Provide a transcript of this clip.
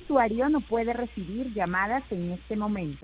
usuario no puede recibir llamadas en este momento.